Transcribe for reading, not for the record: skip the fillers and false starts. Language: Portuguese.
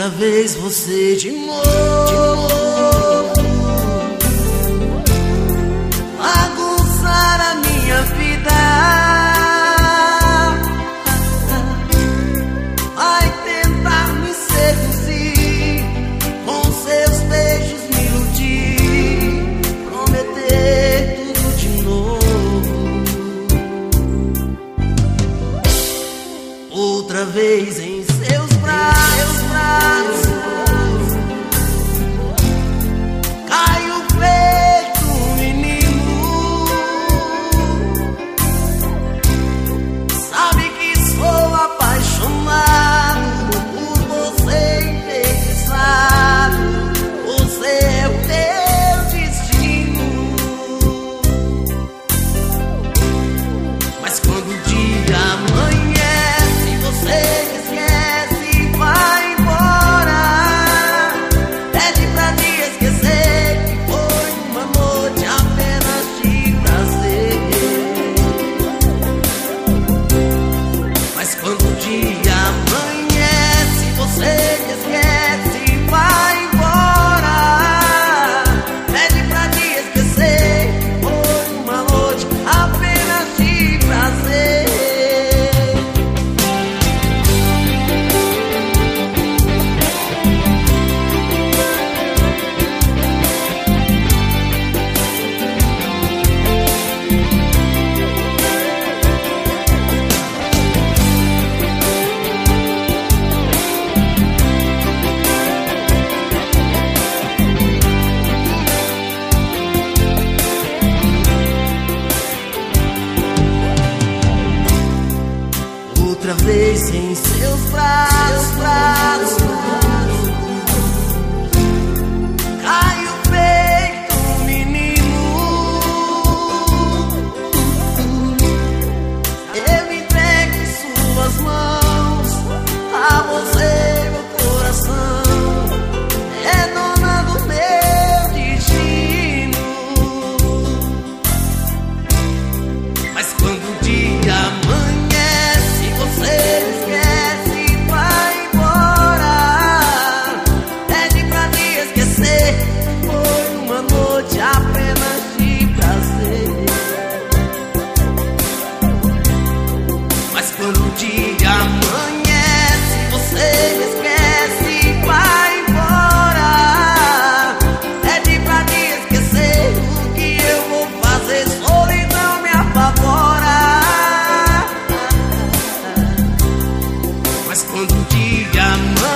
Outra vez você de novo bagunçar a minha vida, vai tentar me seduzir, com seus beijos me iludir, prometer tudo de novo. Outra vez em seus braços cai o peito, menino. Sabe que sou apaixonado por você, enfeitiçado. Você é o teu destino. Mas quando o dia amanhece, você outra vez em seus braços cai o peito, menino. Eu entrego em suas mãos, a você meu coração é dona do meu destino. Mas quando o dia amanhece, você esquece e vai embora. Pede pra me esquecer, foi uma noite apenas de prazer. Mas quando o dia amanhece, você esquece e vai embora. Pede pra me esquecer, o que eu vou fazer? Solidão me apavora. Mas quando o dia amanhece,